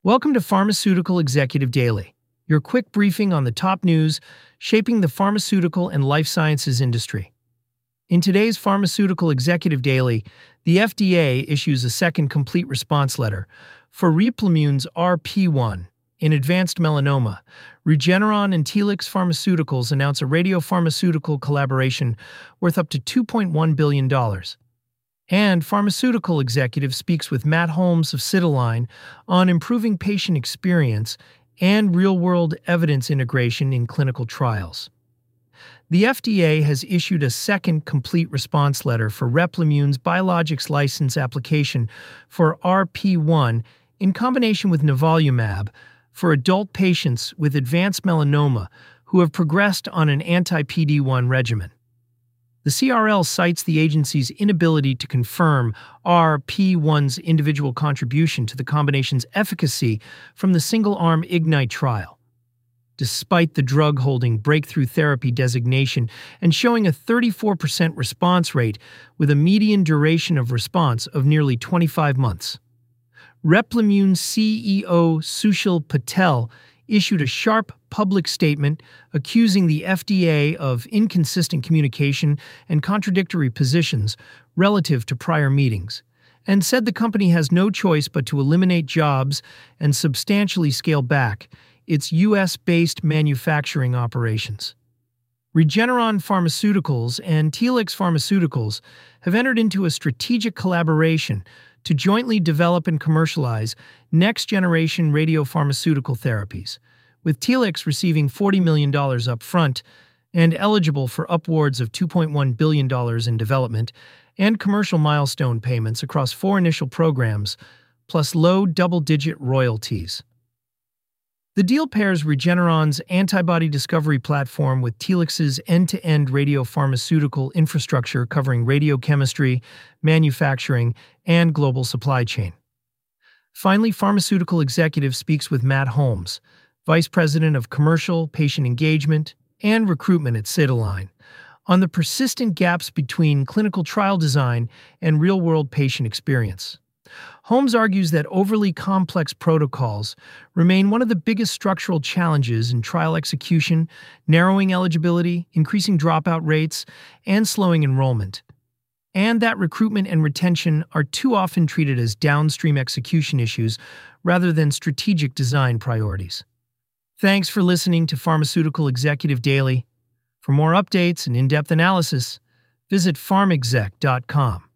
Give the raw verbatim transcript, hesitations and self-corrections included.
Welcome to Pharmaceutical Executive Daily, your quick briefing on the top news shaping the pharmaceutical and life sciences industry. In today's Pharmaceutical Executive Daily, the F D A issues a second complete response letter for Replimune's R P one in advanced melanoma. Regeneron and Telix Pharmaceuticals announce a radiopharmaceutical collaboration worth up to two point one billion dollars. And Pharmaceutical Executive speaks with Matt Holmes of Citiline on improving patient experience and real-world evidence integration in clinical trials. The F D A has issued a second complete response letter for Replimune's biologics license application for R P one in combination with nivolumab for adult patients with advanced melanoma who have progressed on an anti-P D one regimen. The C R L cites the agency's inability to confirm R P one's individual contribution to the combination's efficacy from the single-arm IGNITE trial. Despite the drug holding breakthrough therapy designation and showing a thirty-four percent response rate with a median duration of response of nearly twenty-five months. Replimune C E O Sushil Patel issued a sharp public statement accusing the F D A of inconsistent communication and contradictory positions relative to prior meetings, and said the company has no choice but to eliminate jobs and substantially scale back its U S-based manufacturing operations. Regeneron Pharmaceuticals and Telix Pharmaceuticals have entered into a strategic collaboration to jointly develop and commercialize next-generation radiopharmaceutical therapies, with Telix receiving forty million dollars upfront and eligible for upwards of two point one billion dollars in development and commercial milestone payments across four initial programs, plus low double-digit royalties. The deal pairs Regeneron's antibody discovery platform with Telix's end-to-end radiopharmaceutical infrastructure covering radiochemistry, manufacturing, and global supply chain. Finally, Pharmaceutical Executive speaks with Matt Holmes, Vice President of Commercial, Patient Engagement, and Recruitment at Citiline, on the persistent gaps between clinical trial design and real-world patient experience. Holmes argues that overly complex protocols remain one of the biggest structural challenges in trial execution, narrowing eligibility, increasing dropout rates, and slowing enrollment, and that recruitment and retention are too often treated as downstream execution issues rather than strategic design priorities. Thanks for listening to Pharmaceutical Executive Daily. For more updates and in-depth analysis, visit pharmexec dot com.